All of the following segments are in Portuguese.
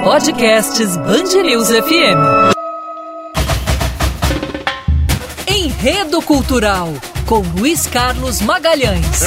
Podcasts BandNews FM. Enredo Cultural, com Luiz Carlos Magalhães.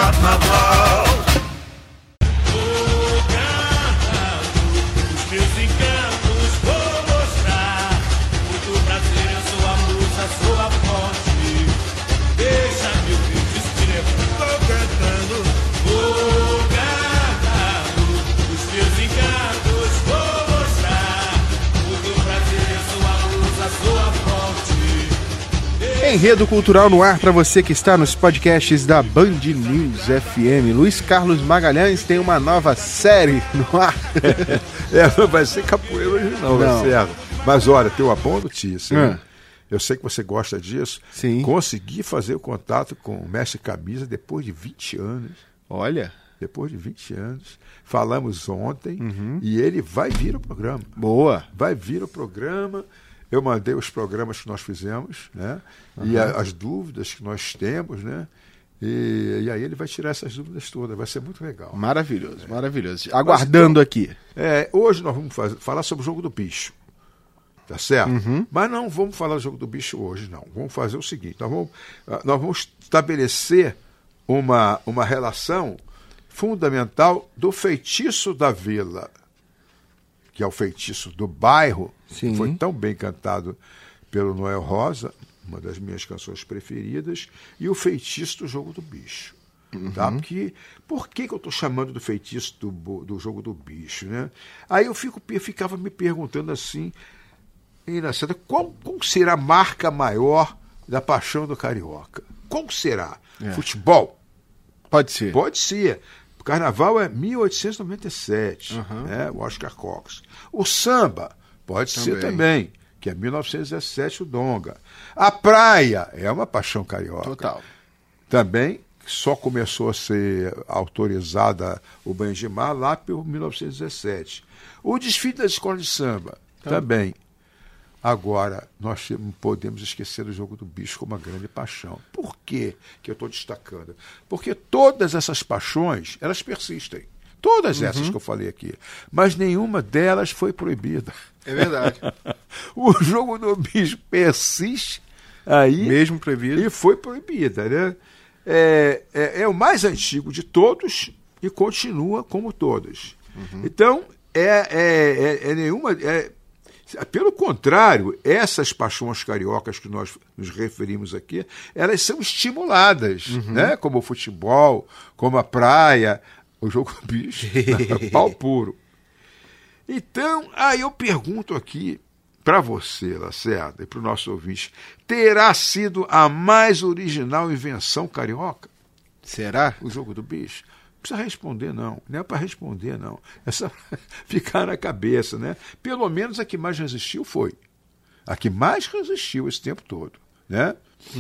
Enredo Cultural no ar para você que está nos podcasts da Band News FM. Luiz Carlos Magalhães tem uma nova série no ar. Não vai ser capoeira hoje não. Certo? Mas olha, tem uma boa notícia. Eu sei que você gosta disso. Sim. Consegui fazer o contato com o mestre Camisa depois de 20 anos. Olha. Depois de 20 anos. Falamos ontem e ele vai vir ao programa. Boa. Vai vir ao programa. Eu mandei os programas que nós fizemos, né? E as dúvidas que nós temos, né? E aí ele vai tirar essas dúvidas todas, vai ser muito legal. Maravilhoso, maravilhoso. Aguardando aqui. Hoje nós vamos falar sobre o jogo do bicho, tá certo? Mas não vamos falar do jogo do bicho hoje, não. Vamos fazer o seguinte, nós vamos estabelecer uma relação fundamental do feitiço da vila, que é o feitiço do bairro. Sim. Foi tão bem cantado pelo Noel Rosa, uma das minhas canções preferidas, e o feitiço do jogo do bicho. Tá? Por que eu estou chamando do feitiço do jogo do bicho? Né? Aí eu ficava me perguntando assim, qual será a marca maior da paixão do carioca? Qual será? Futebol? Pode ser. Pode ser. O carnaval é 1897, né? O Oscar Cox. O samba pode ser também, que é 1917, o Donga. A praia é uma paixão carioca. Total. Também só começou a ser autorizada o banho de mar lá por 1917. O desfile da escola de samba também. Agora, nós não podemos esquecer do jogo do bicho como uma grande paixão. Por que eu estou destacando? Porque todas essas paixões, elas persistem. Todas essas que eu falei aqui. Mas nenhuma delas foi proibida. É verdade. O jogo do bicho persiste aí. Mesmo proibido. E foi proibida, né? É o mais antigo de todos e continua como todos. Então, pelo contrário, essas paixões cariocas que nós nos referimos aqui, elas são estimuladas, né? Como o futebol, como a praia, o jogo do bicho, pau puro. Então, aí eu pergunto aqui para você, Lacerda, e para o nosso ouvinte, terá sido a mais original invenção carioca? Será? O jogo do bicho? Não precisa responder, não. Não é para responder, não. É só ficar na cabeça, né? Pelo menos a que mais resistiu foi. A que mais resistiu esse tempo todo, né?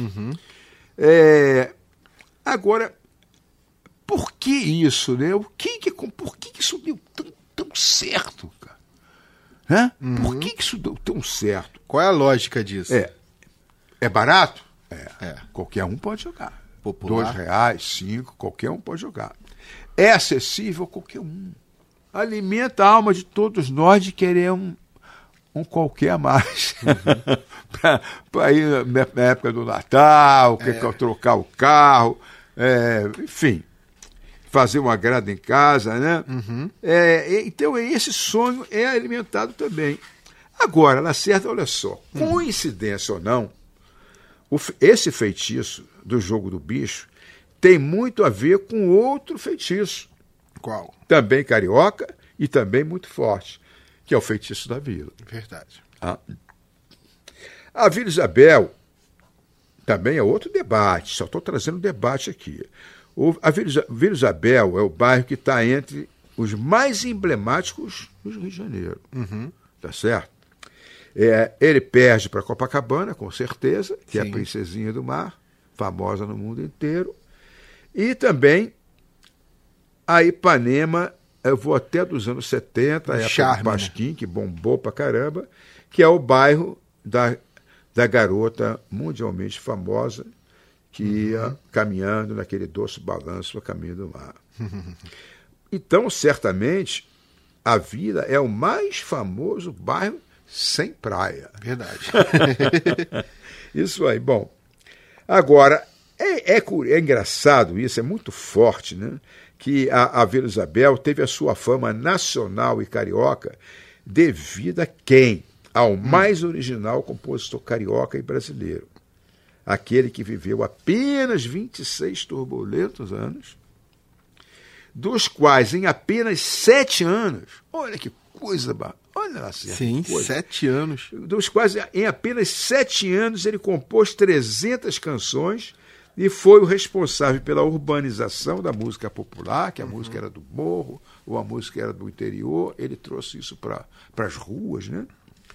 Agora, por que isso, né? Por que isso deu tão certo, cara? Né? Por que isso deu tão certo? Qual é a lógica disso? É barato? Qualquer um pode jogar. Popular. R$2, 5, qualquer um pode jogar. É acessível a qualquer um. Alimenta a alma de todos nós de querer um qualquer a mais. Para ir na época do Natal, trocar o carro, enfim, fazer um agrado em casa, né? Então esse sonho é alimentado também. Agora, Lacerda, olha só, coincidência ou não, esse feitiço do jogo do bicho tem muito a ver com outro feitiço. Qual? Também carioca e também muito forte, que é o feitiço da vila. Verdade. A Vila Isabel também é outro debate, só estou trazendo debate aqui. A Vila Isabel é o bairro que está entre os mais emblemáticos do Rio de Janeiro. Tá certo? Ele perde para Copacabana, com certeza, que é a princesinha do mar, famosa no mundo inteiro. E também a Ipanema, eu vou até dos anos 70, a época do Pasquim, que bombou pra caramba, que é o bairro da garota mundialmente famosa que ia caminhando naquele doce balanço a caminho do mar. Então, certamente, a Vila é o mais famoso bairro sem praia. Verdade. Isso aí. Bom, agora, é engraçado isso, é muito forte, né? Que a Vila Isabel teve a sua fama nacional e carioca devido a quem? Ao mais original compositor carioca e brasileiro. Aquele que viveu apenas 26 turbulentos anos, dos quais em apenas 7 anos, olha que coisa, olha lá, sim, coisa, 7 anos. Dos quais em apenas 7 anos ele compôs 300 canções e foi o responsável pela urbanização da música popular, que a música era do morro, ou a música era do interior, ele trouxe isso para as ruas, né?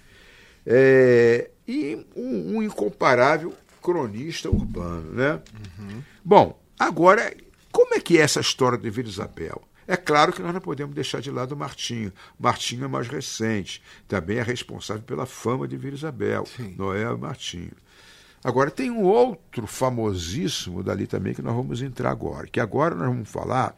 E um incomparável cronista urbano, né? Bom, agora, como é que é essa história de Vila Isabel? É claro que nós não podemos deixar de lado o Martinho. Martinho é mais recente, também é responsável pela fama de Vila Isabel, sim. Noel e Martinho. Agora, tem um outro famosíssimo dali também que nós vamos entrar agora, que agora nós vamos falar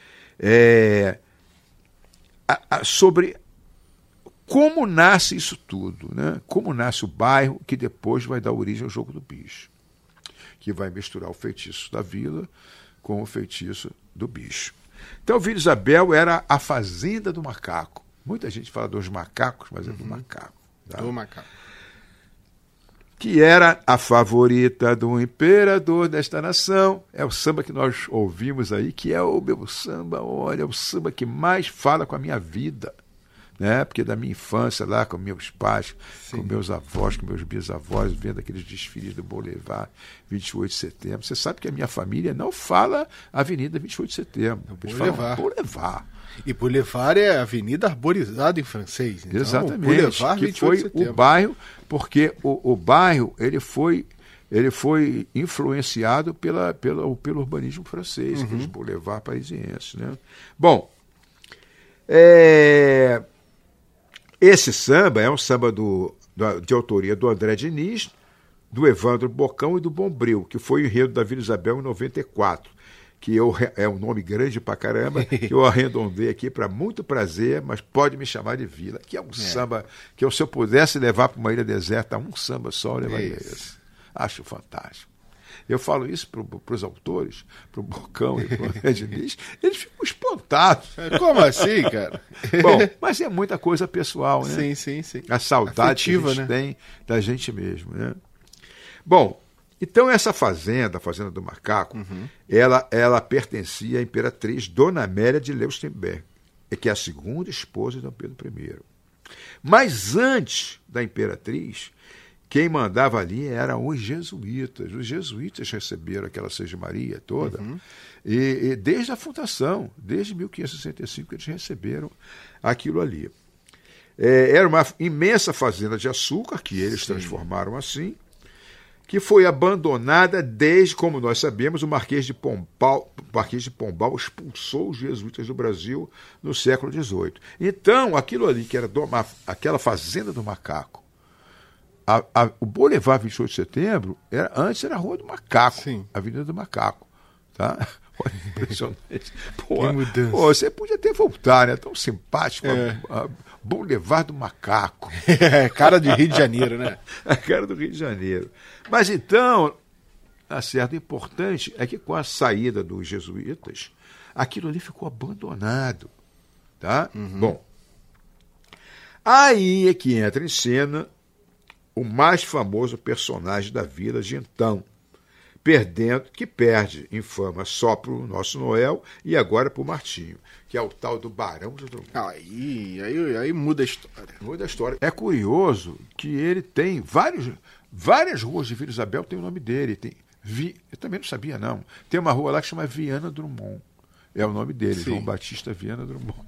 sobre como nasce isso tudo, né? Como nasce o bairro que depois vai dar origem ao Jogo do Bicho, que vai misturar o feitiço da vila com o feitiço do bicho. Então, Vila Isabel era a fazenda do macaco. Muita gente fala dos macacos, mas é do macaco. Tá? Do macaco. Que era a favorita do imperador desta nação. É o samba que nós ouvimos aí, que é o meu samba, olha, é o samba que mais fala com a minha vida. Né? Porque da minha infância lá, com meus pais, sim. Com meus avós, com meus bisavós, vendo aqueles desfiles do Boulevard 28 de setembro. Você sabe que a minha família não fala Avenida 28 de setembro. Eles falam Boulevard. E Boulevard é avenida arborizada em francês. Então, exatamente. Boulevard, que foi o bairro, porque o bairro ele foi influenciado pelo urbanismo francês, aqueles Boulevard parisienses. Né? Bom, esse samba é um samba de autoria do André Diniz, do Evandro Bocão e do Bombril, que foi o enredo da Vila Isabel em 94. Que é um nome grande pra caramba, que eu arredondei aqui para muito prazer, mas pode me chamar de Vila, que é um samba que se eu pudesse levar para uma ilha deserta, um samba só, eu levaria esse. Acho fantástico. Eu falo isso para os autores, para o Bocão e para o André Diniz, eles ficam espantados. Como assim, cara? Bom, mas é muita coisa pessoal, né? Sim. A saudade afetiva, que a gente tem da gente mesmo, né? Bom, então essa fazenda, a Fazenda do Macaco, ela pertencia à imperatriz Dona Amélia de Leustenberg, que é a segunda esposa de Dom Pedro I. Mas antes da imperatriz, quem mandava ali eram os jesuítas. Os jesuítas receberam aquela Seja-Maria toda, e desde a fundação, desde 1565, eles receberam aquilo ali. Era uma imensa fazenda de açúcar, que eles transformaram assim, que foi abandonada desde, como nós sabemos, o Marquês de Pombal expulsou os jesuítas do Brasil no século XVIII. Então, aquilo ali, que era aquela Fazenda do Macaco, o Boulevard 28 de Setembro, antes era a Rua do Macaco, Avenida do Macaco. Tá? Olha, impressionante. Que mudança. Você podia até voltar, né? Tão simpático. Boulevard do Macaco. Cara de Rio de Janeiro, né? A cara do Rio de Janeiro. Mas então, tá certo, o importante é que com a saída dos jesuítas, aquilo ali ficou abandonado. Tá? Bom, aí é que entra em cena o mais famoso personagem da vila de então, que perde em fama só para o nosso Noel e agora para o Martinho, que é o tal do Barão de Drummond. Aí muda a história. Muda a história. É curioso que ele tem várias ruas de Vila Isabel tem o nome dele. Eu também não sabia, não. Tem uma rua lá que chama Viana Drummond. É o nome dele, João Batista Viana Drummond.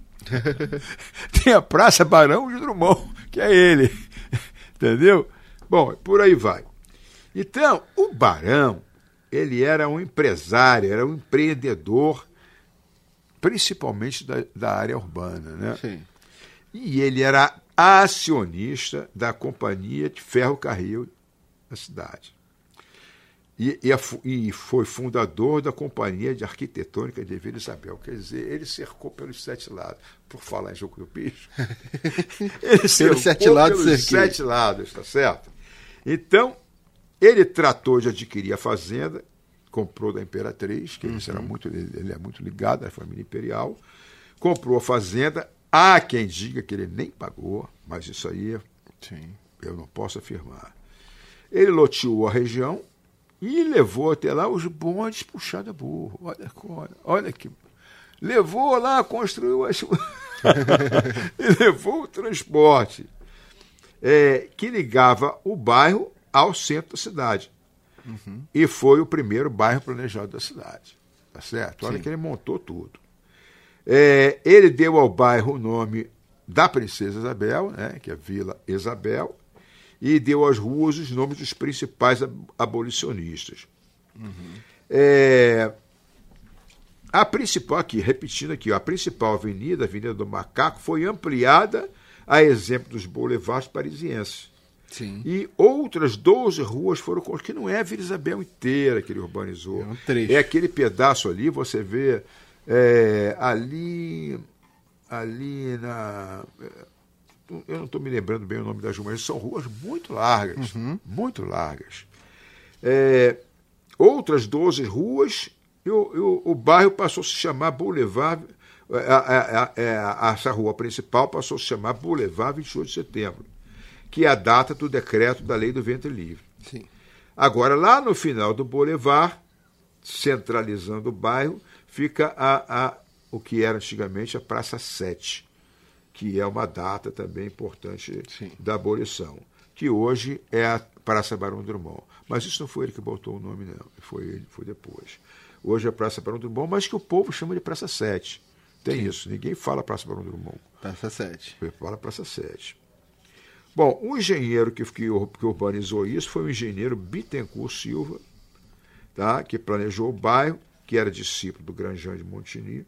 Tem a Praça Barão de Drummond, que é ele. Entendeu? Bom, por aí vai. Então, o Barão, ele era um empresário, era um empreendedor, principalmente da área urbana, né? Sim. E ele era acionista da Companhia de Ferrocarril da cidade. e foi fundador da Companhia de Arquitetônica de Vila Isabel. Quer dizer, ele cercou pelos 7 lados. Por falar em jogo do bicho, ele cercou pelos 7 lados, tá certo? Então, ele tratou de adquirir a fazenda, comprou da Imperatriz, que ele é muito ligado à família imperial, comprou a fazenda. Há quem diga que ele nem pagou, mas isso aí eu não posso afirmar. Ele loteou a região e levou até lá os bondes puxados a burro. Olha que... Levou lá, construiu as... e levou o transporte que ligava o bairro ao centro da cidade. E foi o primeiro bairro planejado da cidade. Tá certo? Olha que ele montou tudo. Ele deu ao bairro o nome da Princesa Isabel, né, que é Vila Isabel, e deu às ruas os nomes dos principais abolicionistas. A principal, repetindo aqui, a principal avenida, a Avenida do Macaco, foi ampliada a exemplo dos boulevards parisienses. Sim. E outras 12 ruas foram construídas, que não é a Vila Isabel inteira que ele urbanizou. É aquele pedaço ali, você vê ali na... Eu não estou me lembrando bem o nome das ruas, mas são ruas muito largas, muito largas. Outras 12 ruas, o bairro passou a se chamar Boulevard, essa rua principal passou a se chamar Boulevard 28 de Setembro, que é a data do decreto da Lei do Ventre Livre. Sim. Agora, lá no final do Boulevard, centralizando o bairro, fica o que era antigamente a Praça 7, que é uma data também importante da abolição, que hoje é a Praça Barão Drummond. Mas isso não foi ele que botou o nome, não. Foi depois. Hoje é a Praça Barão Drummond, mas que o povo chama de Praça 7. Tem isso. Ninguém fala Praça Barão Drummond. Praça 7. Fala Praça 7. Bom, o engenheiro que urbanizou isso foi o engenheiro Bittencourt Silva, tá? Que planejou o bairro, que era discípulo do Grandjean de Montigny.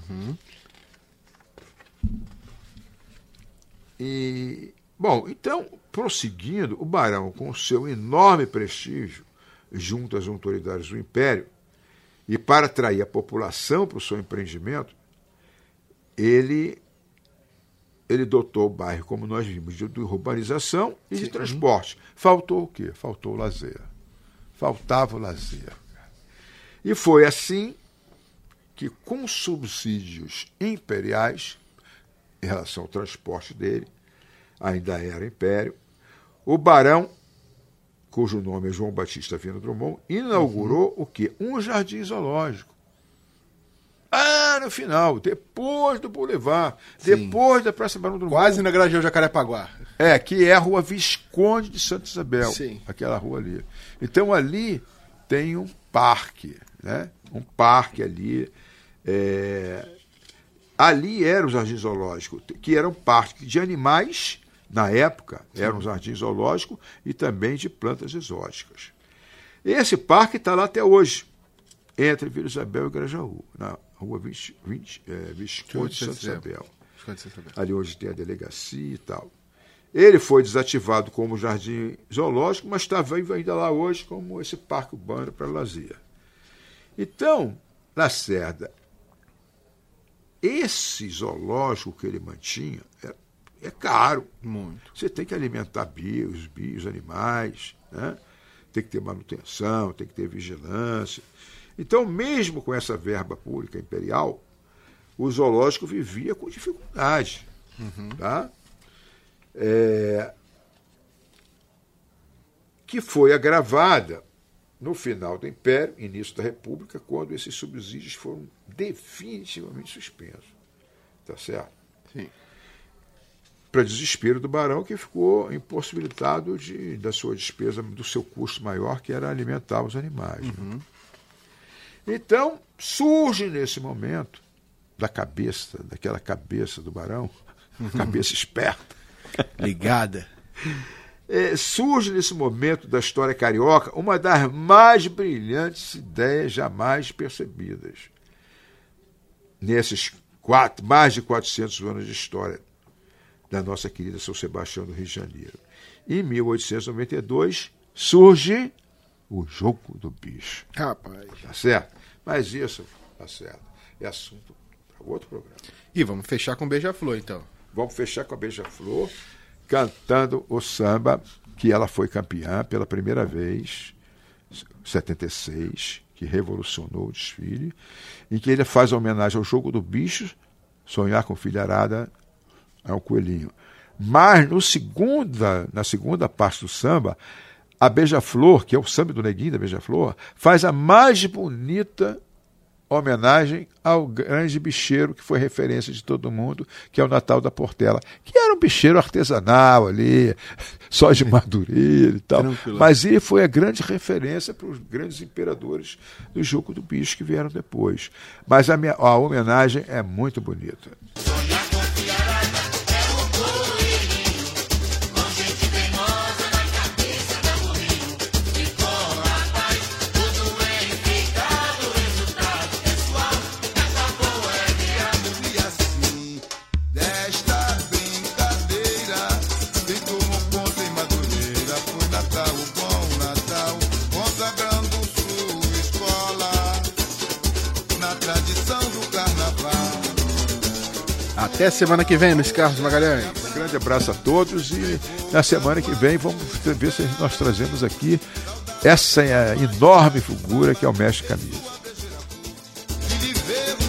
E, bom, então, prosseguindo, o barão, com seu enorme prestígio junto às autoridades do Império, e para atrair a população para o seu empreendimento, ele dotou o bairro, como nós vimos, de urbanização e de transporte. Faltou o quê? Faltou o lazer. Faltava o lazer. E foi assim que, com subsídios imperiais, em relação ao transporte dele, ainda era império, o barão, cujo nome é João Batista Viana Drummond, inaugurou o quê? Um jardim zoológico. No final, depois do Boulevard, depois da Praça Barão Drummond. Quase na Grajaú Jacarepaguá. Que é a Rua Visconde de Santa Isabel. Sim. Aquela rua ali. Então ali tem um parque, né? Um parque ali. Ali era o Jardim Zoológico, que era um parque de animais, na época, era um jardim zoológico e também de plantas exóticas. Esse parque está lá até hoje, entre Vila Isabel e Grajaú, na Rua Visconde de Santa Isabel. Ali hoje tem a delegacia e tal. Ele foi desativado como jardim zoológico, mas está ainda lá hoje como esse parque urbano para lazer. Então, Lacerda, esse zoológico que ele mantinha é caro. Muito. Você tem que alimentar os bios, animais, né? Tem que ter manutenção, tem que ter vigilância. Então, mesmo com essa verba pública imperial, o zoológico vivia com dificuldade. Tá? Que foi agravada no final do Império, início da República, quando esses subsídios foram definitivamente suspensos. Tá certo? Sim. Para desespero do barão, que ficou impossibilitado da sua despesa, do seu custo maior, que era alimentar os animais. Né? Então, surge nesse momento, daquela cabeça do barão, cabeça esperta, ligada, surge nesse momento da história carioca uma das mais brilhantes ideias jamais percebidas. Nesses mais de 400 anos de história da nossa querida São Sebastião do Rio de Janeiro. Em 1892, surge o jogo do bicho. Rapaz. Tá certo? Mas isso, tá certo, é assunto para outro programa. E vamos fechar com Beija-Flor, então. Vamos fechar com a Beija-Flor, cantando o samba que ela foi campeã pela primeira vez, 76, que revolucionou o desfile, em que ele faz homenagem ao jogo do bicho, sonhar com filharada é um coelhinho. Mas na segunda parte do samba, a Beija-Flor, que é o samba do Neguinho da Beija-Flor, faz a mais bonita homenagem ao grande bicheiro que foi referência de todo mundo, que é o Natal da Portela, que era um bicheiro artesanal ali, só de Madureira e tal. Tranquilo. Mas ele foi a grande referência para os grandes imperadores do jogo do bicho que vieram depois. Mas a homenagem é muito bonita. Até semana que vem, Luiz Carlos Magalhães. Um grande abraço a todos e na semana que vem vamos ver se nós trazemos aqui essa enorme figura que é o Mestre Camisa.